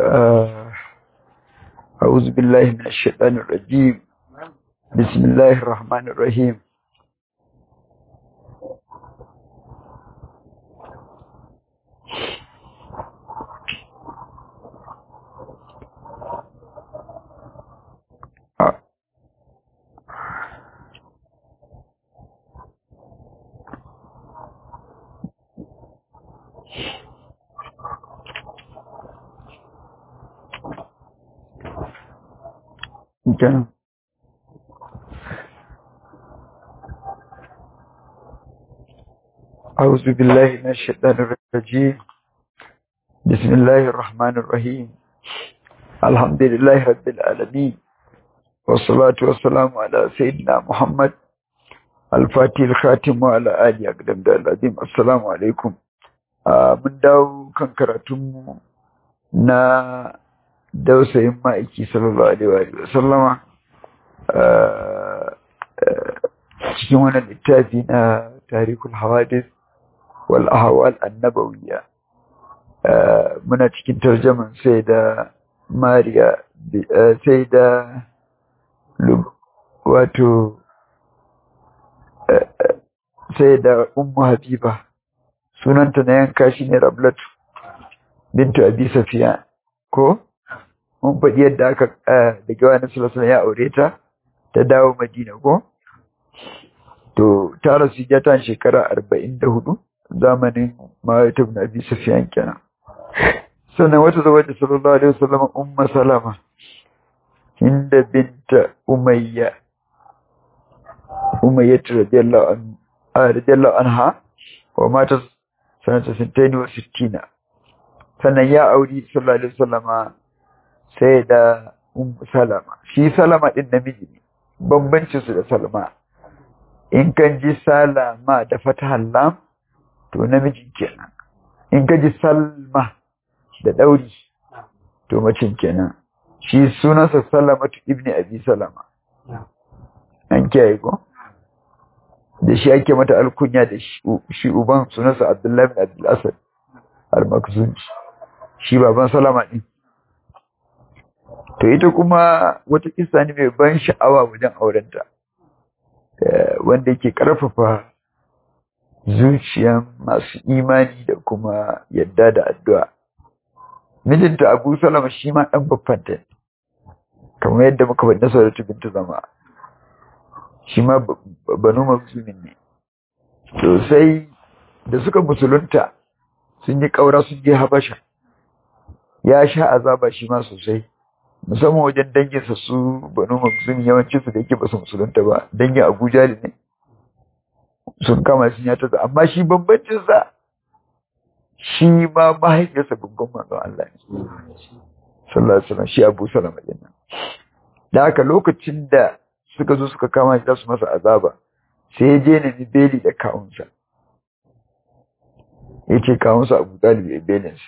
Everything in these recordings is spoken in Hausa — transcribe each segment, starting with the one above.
آه، أعوذ بالله من الشيطان الرجيم. بسم الله الرحمن الرحيم. آه، كان أعوذ بالله من الشيطان الرجيم. بسم الله الرحمن الرحيم. الحمد لله رب العالمين، والصلاة والسلام على سيدنا محمد الفاتح الخاتم وعلى آله أقدم العظيم. السلام عليكم. من داو كان كراتم na dausayin ma'aiki sallallahu alaihi wa sallama cikin wannan littafi na tarihul hawadith wal ahwal annabawiyya. Muna cikin tarjaman sai da Mariya sai da wato sai da Ummu Habiba, sunanta na yanka shine Rablatu bintu Abi Safiya. Ko mun faɗi yadda aka da gawanin sallallahu ya aure ta dawo Madina. Ko to ta rasu ta shekara 44 zamanin Muawiya ibn Abi Sufyan kenan. Sannan wata zuwa da sallallahu alaihi wasallam Ummu Salama Hinda binta Umayya radiyallahu anha wa mata sanata 62. Sannan ya auri sallallahu alaihi wasallama sai da Salama. Shi Salama din namiji ne, bambancin su da Salma. In kan ji Salama da fatahar lam to namiji kenan. In kan ji Salma da dauri to macin kenan. Shi sunansa Salamatu ibn Abi Salama. An kiyaye ko? Da shi ake mata alkunya da shi uban sunansa Abdullahi bin Abdul Asad al-Makhzumi. Shi baban Salama ɗin. To ita kuma wata kissa ne mai ban sha'awa wajen aurenta, wanda yake ƙarfafa zuciyan masu imani da kuma yadda da addu'a. Mijinta Abu Salama shi ma ɗan baffanta, kamar yadda muka faɗi Nasaratu bintu Zama. Shi ma Banu Makhzumin ne. To sai da suka musulunta sun yi ƙaura sun je Habasha. Ya sha azaba shi ma sosai, musamman wajen danginsa su Banu Makhzum, yawancinsu da yake ba su musulunta ba, dangin Abu Jali ne, sun kama sun ya taza. Amma shi bambancinsa, shi ma mahaifiyarsa gungun manzon Allah ne sallallahu alaihi wasallam, shi Abu Salama din nan. Da haka lokacin da suka zo suka kama shi za su masa azaba, sai ya je ne beli da kawunsa, ya ce kawunsa Abu Talib ya belinsa.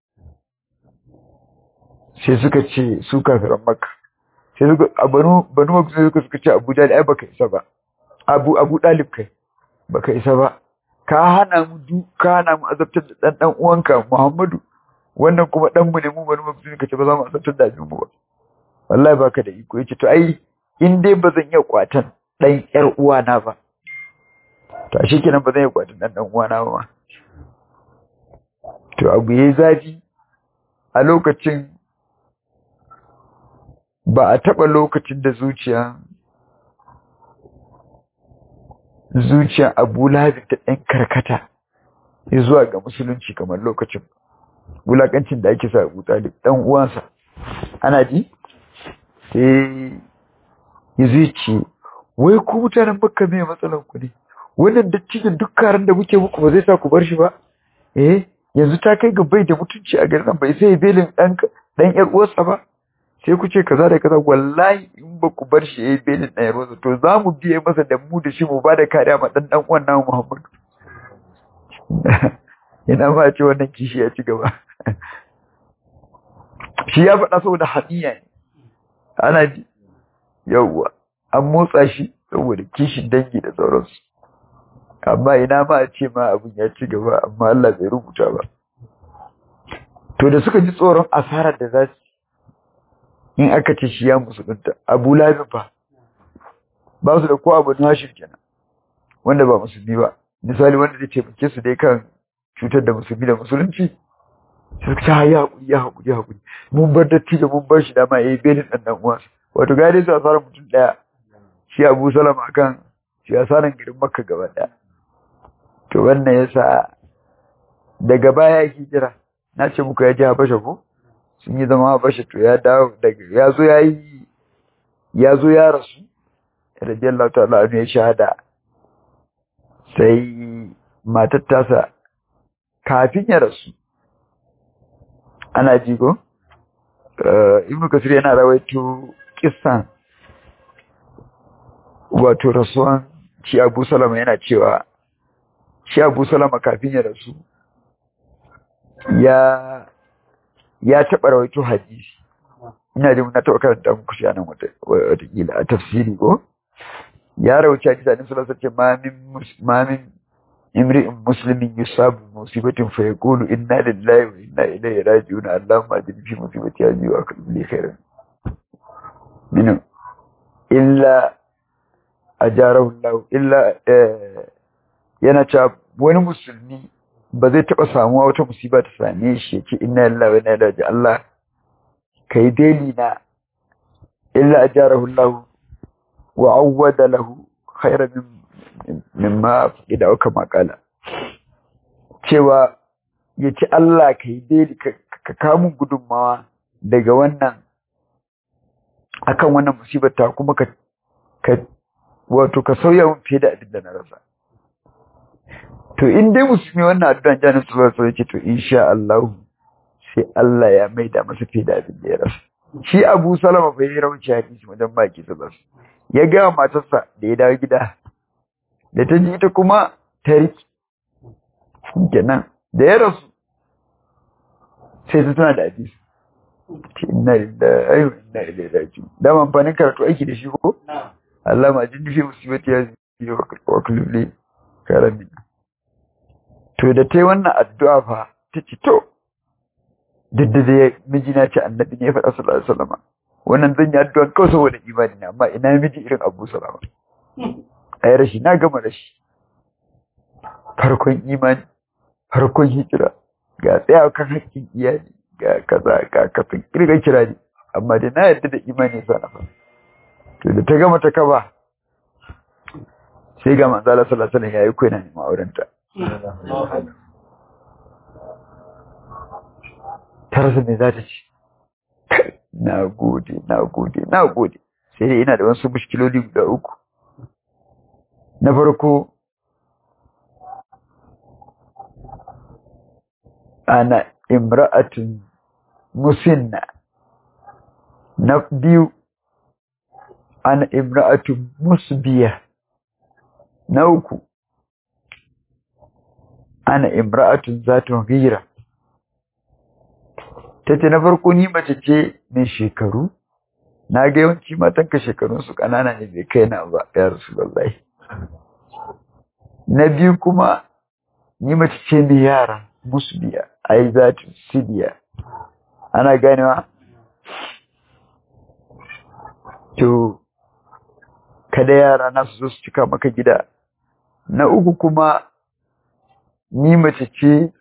Sai suka ce su kafiran Makka, sai suka banu Makhzum suka ce Abu Talib ai baka isa ba, Abu Talib kai baka isa ba, ka hana mu azabtar da dan uwanka Muhammadu, wannan kuma dan mu ne mu Banu Makhzum, kace ba za mu azabtar da abin mu ba, wallahi baka da iko. Yace to ai in dai ba zan iya kwatan dan yar uwana ba, to a shikenan ba zan iya kwatan dan uwana ba. To abu yayi zafi a lokacin. Ba a taɓa lokacin da zuciya Abu Lahab ta ɗan karkata zuwa ga musulunci kamar lokacin wulakancin da ake sa Abu Talib ɗan uwansa. Ana ji? Sai ya zuci, wai ku mutanen Makka me matsalan ku ne? Wannan dattijan duk karan da muke muku ba zai sa ku bar shi ba? Yanzu ta kai ga bai da mutunci a garin nan, bai sai belin ɗan ƴar uwarsa ba? Sai ku ce kaza da kaza. Wallahi in ba ku bar shi yayi belin ɗaya rosa, to za mu biye masa da mu da shi mu ba da kariya ma ɗan uwan namu Muhammadu. Ina ma ce wannan kishi ya ci gaba. Shi ya faɗa saboda hamiya ne. Ana ji yawwa an motsa shi saboda kishin dangi da sauransu. Amma ina ma a ce ma abin ya ci gaba, amma Allah bai rubuta ba. to da suka ji tsoron asarar da za su in aka ce shi ya musulunta, Abu Lahab fa ba su da ko Abu Hashim kenan wanda ba musulmi ba, misali wanda zai taimake su dai kan cutar da musulmi da musulunci, sai suka ce ya haƙuri mun bar dattijo mun bar shi dama yayi belin dan uwansa, wato ga dai su asarar mutum daya shi Abu Salama akan shi asarar garin Makka gaba daya. To wannan yasa daga baya hijira, na ce muku ya je Habasha ko sun yi zama Habasha, to ya dawo daga ya zo ya rasu radiyallahu ta'ala anhu ya shahada, sai matar tasa kafin ya rasu ana ji ko Ibn Kathir yana rawaito kissan wato rasuwan shi Abu Salama, yana cewa shi Abu Salama kafin ya rasu ya taɓa rawaito hadisi, ina da na taɓa karanta muku shi anan watakila a tafsiri ko ya rawaito hadisi a nisan lasar ce ma min imri'in muslimin yusabu musibatin fa yaqulu inna lillahi wa inna ilaihi raji'un allahumma ajini fi musibati hadhihi wa akhlif li khairan minhu illa ajarahu allah illa yana cewa wani musulmi ba zai taɓa samuwa wata musiba ta same shi ya ce inna lillahi wa inna ilaihi raji'un Allah kai beli na illa ajarahu Allah wa awwada lahu khairan mimma ida aka makala, cewa ya ce Allah kai beli ka kamun gudunmawa daga wannan akan wannan musibar ta, kuma ka wato ka sauya mun fiye da abin da na rasa. To in dai musulmi wannan addu'an janin sallallahu alaihi wasallam ce to insha Allah sai Allah ya maida masa fiye da abin da ya rasa. Shi Abu Salama bai rawaci hadisi wajen baki sallallahu ya ga matarsa da ya dawo gida, da ta ji ita kuma ta riki kenan da ya rasu sai ta tana da hadisi, inna lillahi wa inna ilaihi raji'un. Da man amfanin karatu aiki da shi ko Allah ma jin fi musibati ya yi wa kulli karamin. To da ta yi wannan addu'a fa ta ce to duk da ya mijina ce annabi ne ya faɗa sallallahu alaihi wasallam, wannan zan yi addu'a kawai saboda imani ne, amma ina miji irin Abu Salama, ai rashi na gama rashi, farkon imani farkon hijira ga tsaya kan haƙƙin iyali ga kaza ga kafin kirga kira ne, amma da na yarda da imani sa na fa. To da ta gama ta kaba sai ga manzo Allah sallallahu alaihi wasallam yayi koyi na neman aurenta, ta rasa me za ta ci, na gode sai dai ina da wasu mushkiloli guda uku. Na farko, ana imra'atun musinna. Na biyu, ana imra'atun musbiya. Na uku, ana imra'atun zatun ghira. Tace na farko ni mace ce mai shekaru, na ga yawanci matanka shekarunsu ƙanana ne bai kai na ba ya Rasulullahi. Na biyu kuma ni mace ce mai yara musbiya, ai zatun sidiya, ana ganewa? To kada yara na su zo su cika maka gida. Na uku kuma ni mace ce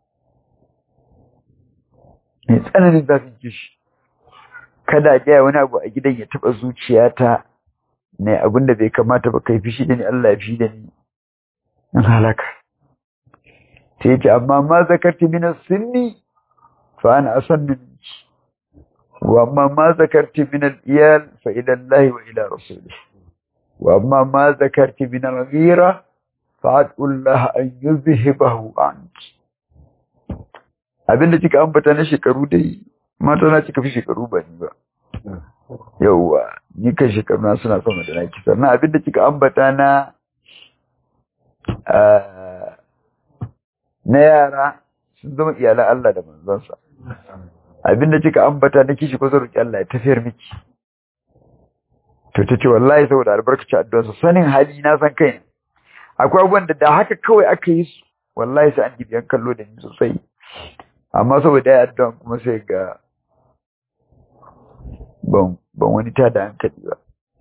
mai tsananin zafin kishi, kada a gaya wani abu a gidan ya taɓa zuciyata ne, abin da bai kamata ba, kai fishi da ni Allah ya fi da ni in halaka. Ta yace amma ma zakarti min as-sinni fa ana asannu minki, wa amma ma zakarti min al-iyal fa ila Allah wa ila rasulih, wa amma ma zakarti min al-ghira fa ad'u Allah an yuzhibahu anki. Abinda kika ambata na shekaru dai mata na kika fi shekaru ba ni ba, yauwa ni kan shekaru na suna sama da naki. Sannan abinda kika ambata na yara sun zama iyalan Allah da manzansa, abinda kika ambata na kishi ko roki Allah ya tafiyar miki. To tace wallahi saboda albarkaci addu'arsa, sanin hali na san kai, akwai abubuwan da haka kawai aka yi su wallahi sai an dibiyan kallo da ni sosai. amma saboda ya addu'a kuma sai ga ban wani tada hankali ba.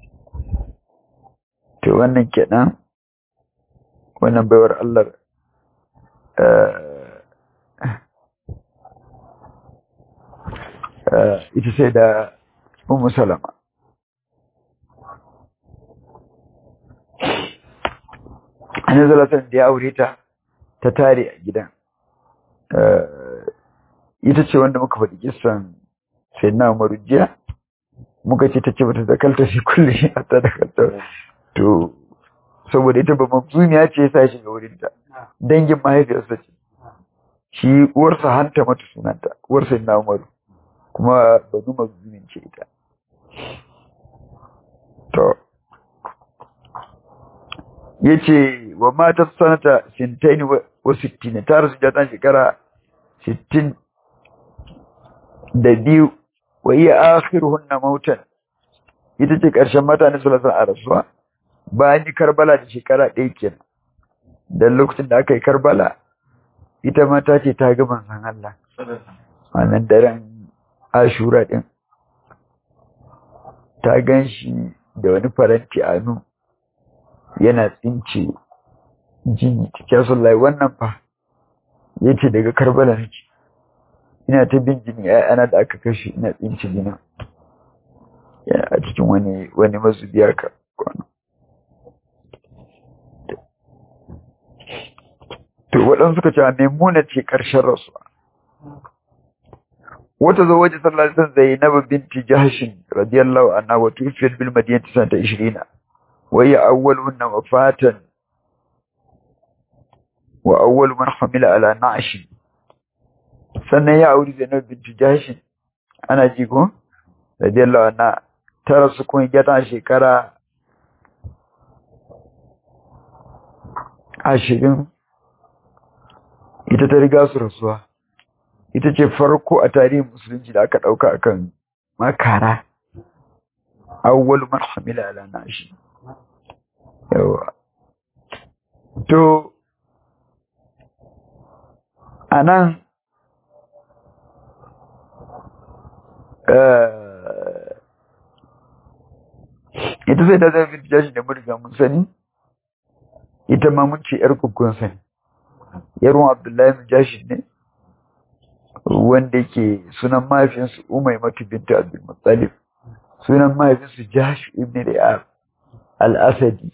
To wannan kenan, wannan baiwar Allah ita sai da Ummu Salama. Annabi sallallahu da ya aure ta tare a gidan. Ita ce wanda muka faɗi kissan Sayyidina Umar jiya, muka ce ta ce bata zakalta shi kulli hatta dakalta. To saboda ita ba mabzumiya ce yasa shiga wurin ta. Dangin mahaifiyarsa ce. Shi uwarsa Hanta mata sunanta, uwar Sayyidina Umar. Kuma banu mabzumin ce ita. To yace wa mata sanata 62 ta rasu ta shekara 62 wa iya akhiruhunna mautan, ita ce karshen mata ne sallallahu alaihi rasuwa bayan Karbala da shekara 1 kenan. Dan lokacin da aka yi Karbala ita mata ce ta ga manzon Allah wannan daren Ashura din, ta ganshi da wani faranti a hannu yana tsince jini cikin sullahi. Wannan fa yace daga Karbala nake, ina ta bin jini ana da aka kashe, ina tsince jini a cikin wani mazubiya ka kwano. To waɗansu suka ce Maimuna ce ƙarshen rasuwa. Wata zo waje sallallahu alaihi wasallam Zainab binti Jahsh radiyallahu anha wa tuwfiyat bil madinati sanata 20 وهي أولهن وفاة وأول من حمل على نعش. sannan ya auri Zainab binti Jahsh ana jigo radiyallahu anha, ta rasu kun gata shekara 20. Ita ta riga su rasuwa, ita ce farko a tarihin musulunci da aka dauka akan makara, awwal man hamila ala nashi. Yawa to anan ita sai da zai fi jashi da murga mun sani, ita ma mun ce yar kukkun sani, yarwan Abdullahi bin Jashi ne, wanda ke sunan mahaifinsu Umaymatu bintu Abdul Muttalib, sunan mahaifinsu Jahsh ibn Riyab al-Asadi.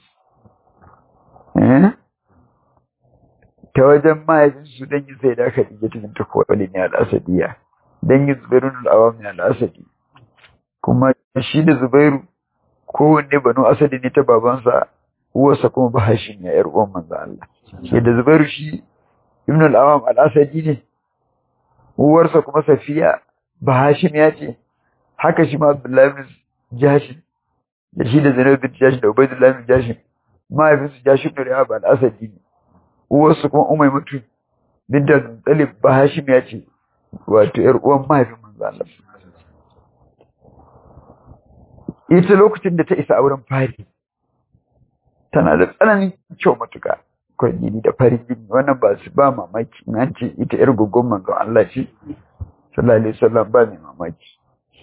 Ta wajen mahaifinsu dangin sai da Khadija bintu Khuwailid ne al-Asadiyya, dangin Zubairu al-Awwam ne al-Asadi. Kuma shi da Zubairu kowanne banu Asadi ne ta babansa, uwarsa kuma ba Hashim ya yar uwan manzo Allah. Yadda Zubairu shi Ibn al-Awwam al-Asadi ne, uwarsa kuma Safiya ba Hashim ya ce, haka shi ma Abdullahi ibn Jahsh da shi da Zainab bint Jahsh da Ubaydullah ibn Jahsh mahaifinsu Jahsh ibn Riyab al-Asadi ne, uwarsu kuma Umaymatu bint Talib ba Hashim ya ce, wato yar uwan mahaifin manzo Allah. Ita lokacin da ta isa auren fari tana da tsananin kyau matuka, kwalli da farin jini, wannan ba su ba mamaki in an ce ita yar gugun manzo Allah ce sallallahu alaihi wasallam, ba mai mamaki,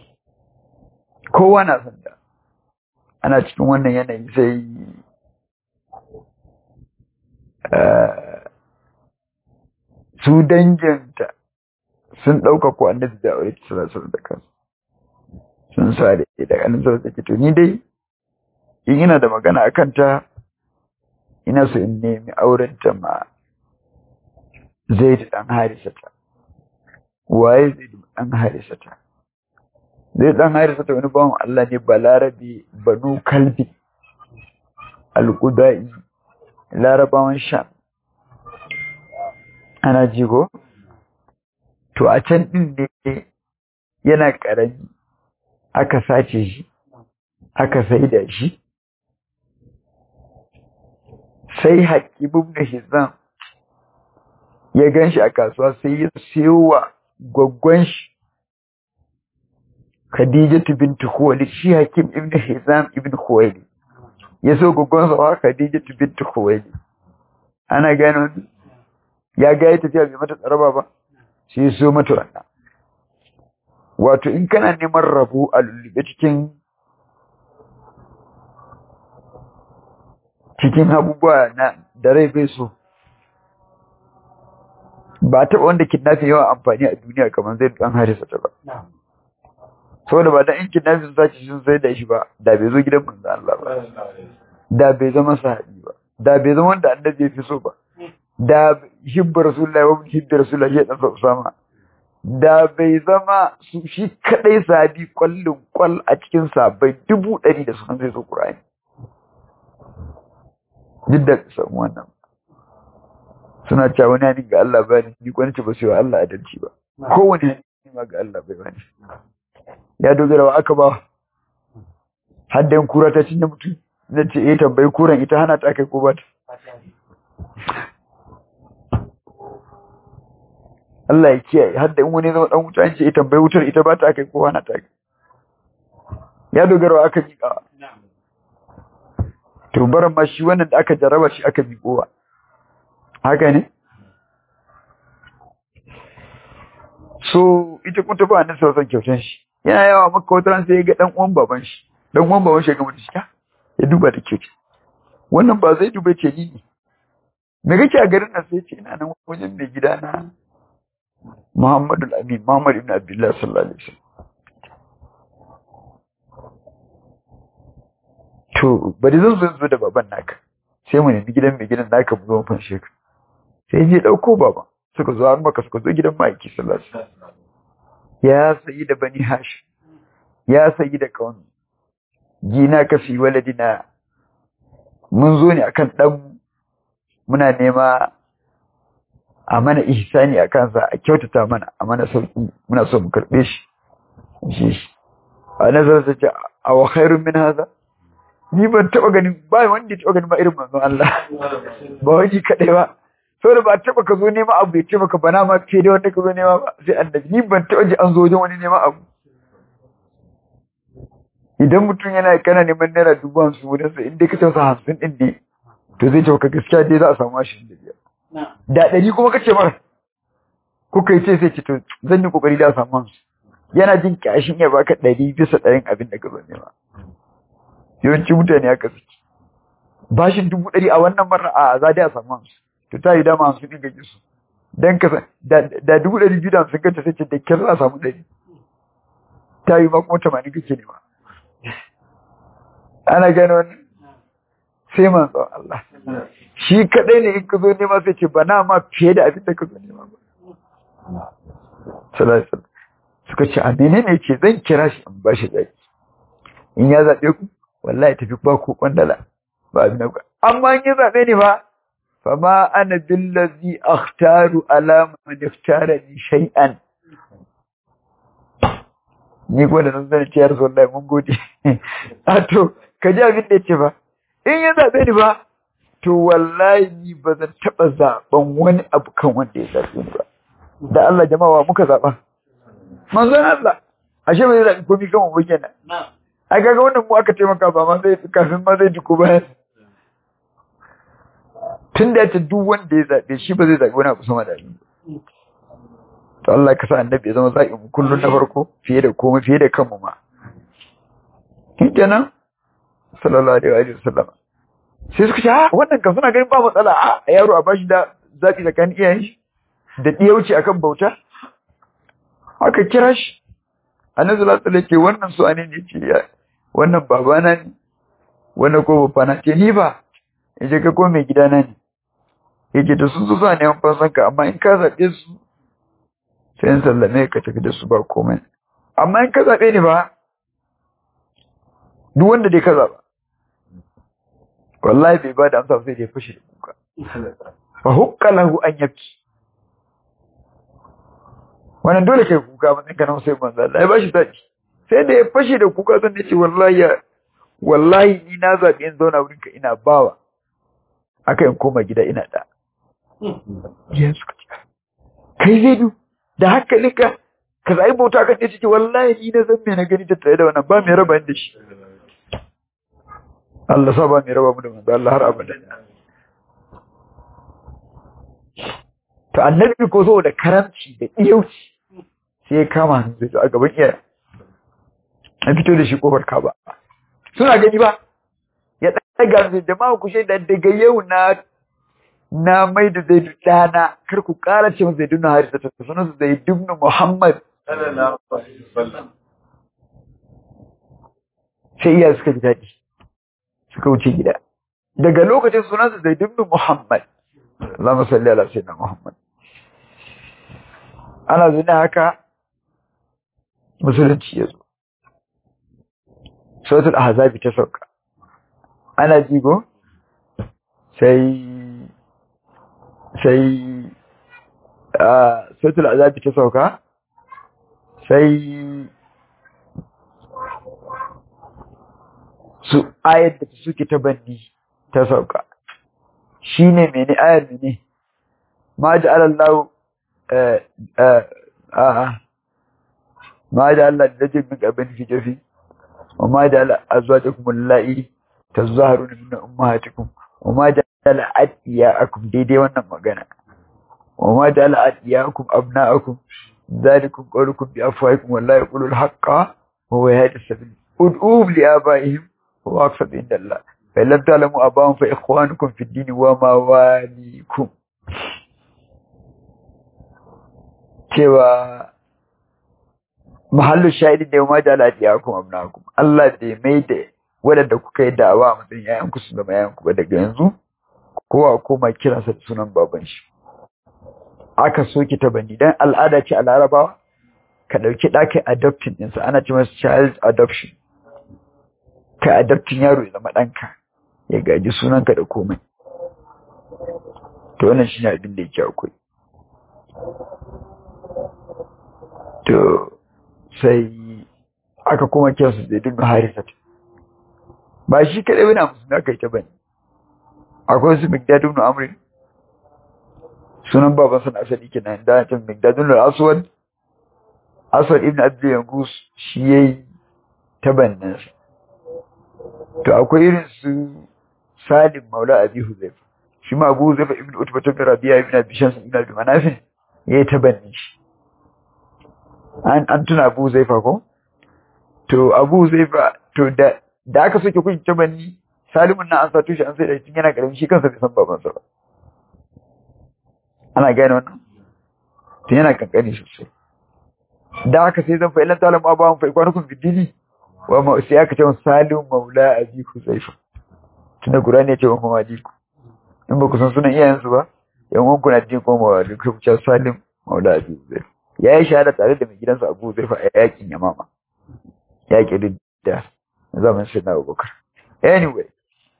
kowa na san da. Ana cikin wannan yanayi sai su danginta sun ɗauka ko annabi da aure sallallahu alaihi wasallam da kansu, sun sare da annabi sallallahu alaihi wasallam. Ni dai in ina da magana akan ta, ina so in nemi aurenta ma Zaid dan Harisata. Waye Zaid dan Harisata? Zaid dan Harisata wani bawan Allah ne Balarabi, Banu Kalbi al-Qudai, Larabawan Sham. Ana jigo? To a can din ne yana karami aka sace shi, aka saida shi. Sai Hakim ibn Hizam ya ganshi a kasuwa, sai ya siyo wa gwaggwan shi Khadijatu bint Khuwailid. Shi Hakim ibn Hizam ibn Khuwailid ya so gwaggwan sa Khadijatu bint Khuwailid. Ana gano ya ga ita tafiya bai mata tsaraba ba, sai ya so mata wannan. Wato in kana neman rabo a lullube cikin abubuwa na da rai bai so, ba taɓa wanda kidnapping yawan amfani a duniya kamar zai ɗan Harisa ta ba. Saboda ba dan in kidnapping sace sun sai da shi ba, da bai zo gidan manzo Allah ba, da bai zama sahabi ba, da bai zama wanda annabi ya fi so ba, da hibbu rasulullahi wa hibbu rasulullahi ya dan Usama, da bai zama su shi kadai sahabi kwallin kwal a cikin sahabbai 100 da sun sai so Qur'ani. Duk da samu wannan suna cewa wani hannun ga Allah ba ni kwanci ba sai wa Allah adalci ba, kowane hannun ma ga Allah bai wani ya dogara wa aka ba haddan kura ta cinye mutum na ce tambayi kuran ita hana ta kai ko ba ta. Allah ya kiyaye haddan wani zama dan wuta ce tambayi wutar ita ba ta kai ko hana ta kai, ya dogara wa aka miƙa. To baran ma shi wannan da aka jaraba shi aka miƙowa haka ne. So ita kuma ta ba nan sauran kyautan shi yana yawa maka wata ran sai ya ga dan uwan baban shi ya ga mutum shi ya duba da kyauta, wannan ba zai duba ce ni me kake a garin nan, sai ce ina nan wajen mai gida na Muhammad ibn Abdullah sallallahu alaihi wasallam. To bari zan zo da baban naka sai mu nemi gidan mai gidan naka mu zo mun sheka, sai je dauko baba suka zo har maka suka zo gidan Maiki sallallahu alaihi wasallam. Ya sayi da bani Hashim, ya sayi da kawun gina ka fi waladina, mun zo ne akan dan muna nema a mana ihsani a kansa, a kyautata mana, a mana sauki, muna so mu karbe shi. A nazar ta ce a wa khairun min hadha, ni ban taba ganin ba wanda ya taba ganin ba irin manzon Allah ba wani kadai ba, saboda ba taba ka zo nema abu ya ce maka bana ma ke da wanda ka zo nema ba sai annabi. Ni ban taba ji an zo wajen wani nema abu. Idan mutum yana kana neman naira 50,000 wurin sa inda ka ce masa 50 din ne, to zai ce maka gaskiya dai za a samu shi da biyar. Da 100 kuma kace mara kuka yi ce sai ce to zan yi kokari da a samu 50. Yana jin kashin ya baka 100 bisa 100 abin da ka zo nema. Yawanci mutane haka suke. Bashin 100 a wannan mara a za dai a samu 50. To ta yi dama 50 din gaji su. Dan ka da 250 kace sai ce da kyar za a samu 100. Ta yi ma kuma 80 kake nema. Ana gano wannan sai manzo Allah. Shi kadai ne in ka zo nema sai ce bana ma fiye da abin da ka zo nema ba. Sallallahu alaihi wasallam. Suka ce a menene ce zan kira shi in bashi zaki. In ya zabe ku wallahi tafi ba ku kwandala ba abin da amma in ya zabe ni ba fa ma ana billazi akhtaru ala man iftarani shay'an. Ni ko da nan zan ce ya Rasulullahi mun gode. A to ka ji abin da yace ba in ya zabe ni ba to wallahi ni ba zan taba zaben wani abu kan wanda ya zabe ni ba. Da Allah jama'a muka zaba manzon Allah ashe bai zabi komai kan mu kenan. Ai kaga wannan mu aka taimaka ba ma sai kafin ma zai duko bayan. Tunda ta duk wanda ya zabe shi ba zai zabi wani abu sama da ni. To Allah ka sa annabi ya zama zaɓi mu kullun na farko fiye da komai fiye da kanmu ma. Kenan sallallahu alaihi wa sallam. Sai suka ce wannan kan suna ganin ba matsala a yaro a bashi da zaɓi tsakanin iyayen shi da diyauci akan bauta. Aka kira shi. Annabi sallallahu alaihi wa sallam wannan su ne ce wannan babana ne wannan ko babana ce ni ba yace ka ko mai gidana ne. Yake da sun zo zuwa neman fansanka amma in ka zaɓe su sai in sallame ka tafi da su ba komai. Amma in ka zaɓe ni ba duk wanda dai ka zaɓa wallahi bai ba da amsa sai da ya fashe da kuka. Fa hukka lahu an yabki. Wannan dole kai kuka ba tsinka nan sai manzo Allah ya bashi zaɓi. Sai da ya fashe da kuka zan ce wallahi ni na zaɓi in zauna wurin ka ina bawa aka in koma gida ina da. Yes. Kai zai du da haka lika ka zai bauta kan ce wallahi ni na zan me na gani tattare da wannan ba mai raba da shi. Allah sa ba mai raba mu da manzo Allah har abada. to annabi ko saboda karamci da iyauci sai ya kama hannun zai a gaban iyayen a fito da shi kofar Ka'aba suna gani ba ya ɗaga su jama'a ku shaida daga yau na mai da Zaidu ɗana kar ku ƙara ce masa Zaidu na Harisa ta sunan su Zaidu ibn Muhammad sallallahu alaihi wasallam sai iya suka ji daɗi suka wuce gida daga lokacin sunan su Zaidu ibn Muhammad Allahumma salli ala sayyidina Muhammad ana zuna haka musulunci ya zo suratul ahzabi ta sauka ana jigo sai suratul ahzabi ta sauka sai su ayat da suke ta banni ta sauka shine mene ayar mene ma ja'ala Allah ما جعل الله لرجل من قبل في جوفه وما جعل أزواجكم اللائي تظاهرون من أمهاتكم وما جعل أدعياءكم ديدي وانا مغانا وما جعل أدعياءكم أبناءكم ذلكم قولكم بأفواهكم والله يقول الحق وهو يهدي السبيل ادعوهم لآبائهم هو أقصد عند الله فإن لم تعلموا آباءهم فإخوانكم في الدين ومواليكم cewa mahallu shahidi da ma da aladiyakum abnakum Allah da mai da wadanda kuka yi da'awa a matsayin yayan ku su zama yayan ku ba daga yanzu kowa koma kira sa sunan baban shi aka soki ta bani dan al'ada ce a Larabawa ka dauki da kai adopting din sa ana ce masa child adoption ka adopting yaro ya zama danka ya gaji sunanka da komai to wannan shine abin da yake akwai to sai aka kuma kiransu da duk Harisa ba shi kadai bane musulmi aka yi ta bane akwai su Migdad ibn Amr sunan baban sa asali kenan da ta Migdad ibn Aswad ibn Abdul Yangus shi yayi ta bannan to akwai irin su Salim Maula Abi Huzaifa shi ma Abu Huzaifa ibn Utbah ibn Rabi'a ibn Abi Shams ibn Abi Manaf yayi ta bannan shi an tuna Abu Zaifa ko to Abu Zaifa to da aka soke kun ta banni Salimun na an sato shi an sai da tun yana karami shi kansa bai san baban sa ba ana gane wannan tun yana kankani sosai da aka sai zan fa ilan talam abawan fa ikwanukum bidini wa ma sai aka ce Salim Maula Abi Huzaifa tunda Qur'ani ya ce wa mawaliku in ba ku san sunan iyayensu ba yan uwan ku na jin ko mawaliku ku ce Salim Maula Abi Huzaifa ya yi shahada tare da mai gidansa Abu Zaifa a yakin Yamama yaƙi da zaman shi na Abubakar anyway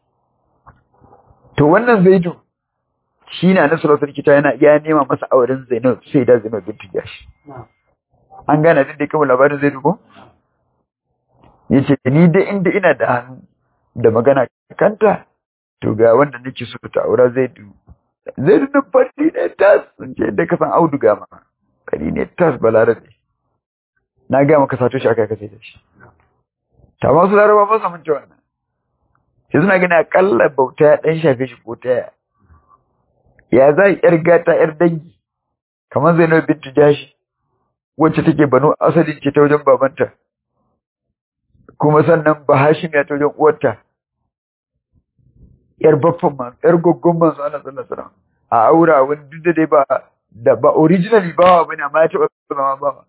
to wannan Zaidu shi na nasarar sarki ta ya nema masa auren Zainab sai da Zainab bintu Jashi an gane din da kuma labarin Zaidu ko yace ni dai inda ina da hannu da magana kanta to ga wanda nake so ta aura Zaidu na fadi ne ta sun ce da kasan auduga ma kari ne tas balarabe na ga maka sato shi aka kace da shi ta masu laraba ba su manta wannan sai suna gani akalla bauta ya dan shafe shi ko ta ya zai yar gata yar dangi kamar Zainab bintu Jashi wacce take Banu Asad ce ta wajen babanta kuma sannan Bahashim ya ta wajen uwarta yar baffan ma yar goggon manzo Allah sallallahu alaihi wasallam a aura wani duk da dai ba originally bawa bane amma ya taɓa zama bawa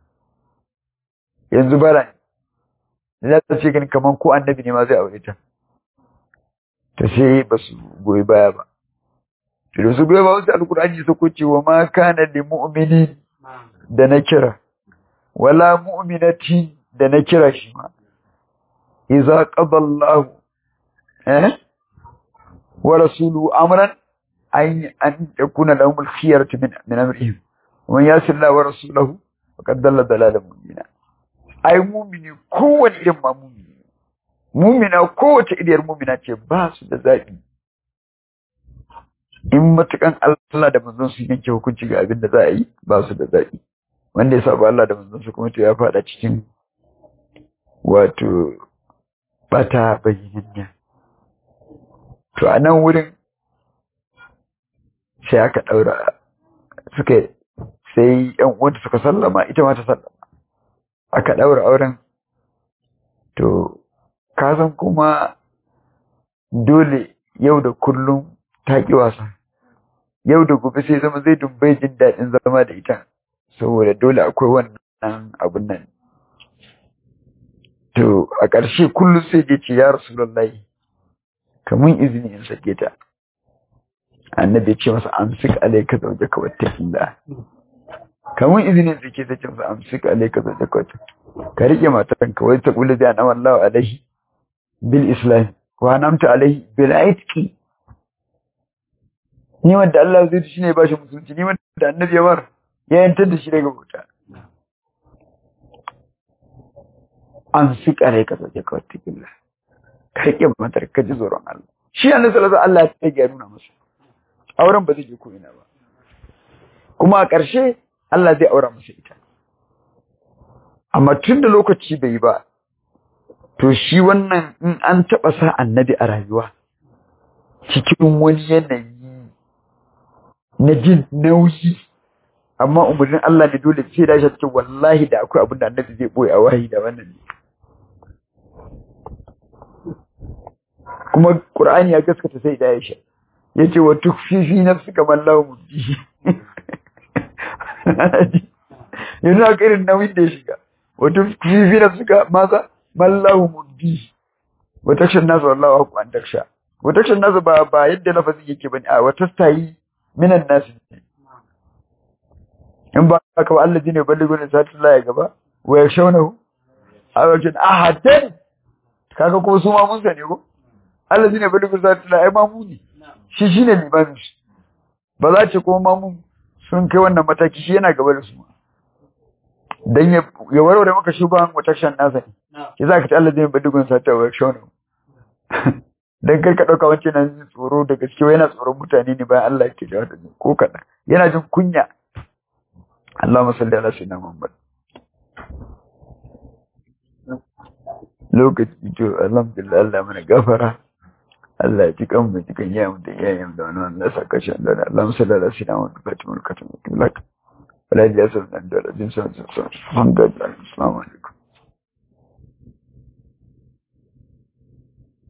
yanzu bara ne za ta ce gani kamar ko annabi ne ma zai aure ta ta sai ba su goyi baya ba da su goyi ba wasu alkur'ani su ko ce wa ma kana li mu'mini da na kira wala mu'minati da na kira shi ma idza qada Allah wa rasuluhu amran أن يكون لهم الخيرة من أمرهم ومن يأس الله ورسوله فقد ضل ضلالا مبينا أي مؤمن كون إلى ما مؤمنة كوة إلى المؤمنة باس ذاتي in matukan Allah da manzon su yanke hukunci ga abin da za a yi ba su da zaɓi wanda ya saba Allah da manzon su kuma to ya fada cikin wato bata bayyana to a nan wurin sai aka ɗaura suka sai ƴan uwanta suka sallama ita ma ta sallama aka daura auren. To ka san kuma dole yau da kullum ta ki wasa, yau da gobe sai zama zai dumbai jin daɗin zama da ita saboda dole akwai wannan abun nan. To a ƙarshe kullum sai dai ce ya Rasulullahi kamun izini in sake ta. Annabi ya ce masa amsik alayka zawjaka wattaqillah. Kamun izini in sake ta ce masa amsik alayka zawjaka wattaqillah. Ka rike matanka wai ta kula da annabi Allahu alaihi bil islam wa namta alaihi bil aitqi. Ni wanda Allah zai shi ne ba shi musulunci, ni wanda annabi ya bar ya yantar da shi daga wuta. Amsik alayka zawjaka wattaqillah. Ka rike matar ka ji tsoron Allah. Shi annabi sallallahu alaihi wasallam Allah ya nuna masa auren ba zai je ko ina ba, kuma a ƙarshe Allah zai aura masa ita. Amma tun da lokaci bai ba, to shi wannan in an taɓa sa annabi a rayuwa cikin wani yanayi na jin nauyi, amma umarnin Allah ne dole sai da shi cikin wallahi da akwai abin da annabi zai boye a wahayi da wannan ne. Kuma Qur'ani ya gaskata sai da Aisha yace wa tukfi fi nafsika man lahu mubdi. Yana kirin nauyin da ya shiga. Wa tukfi fi nafsika maza man lahu mubdi. Wa takshan nasu wallahu aqu an taksha. Wa takshan nasu ba yadda lafazin yake bane a wata tayi minan nasu. In ba haka ba Allah ne ballighu satullahi gaba wa yakshawnahu awajan ahadan. Kaga ko su ma mun sani ko Allah ne ballighu satullahi ai ma mu ne. Shi ne limamin su, ba za ce kuma mamun sun kai wannan mataki shi yana gaba da su don ya warware maka shugaban watakshan nasa ne, ya za ka ci Allah zai badigun sata wa shona don kai ka ɗauka wancan yana jin tsoro da gaske yana tsoron mutane ne bayan Allah ke jawo da ko kaɗan yana jin kunya. Allahumma salli ala sayyidina Muhammad. Lokaci to alhamdulillah Allah mana gafara. Allah ya ji kan mu cikin yayin da yayin da wannan Allah saka shi da Allah sallallahu alaihi wasallam fatimul katam lak wala ya sallallahu alaihi wasallam alhamdulillah assalamu alaikum.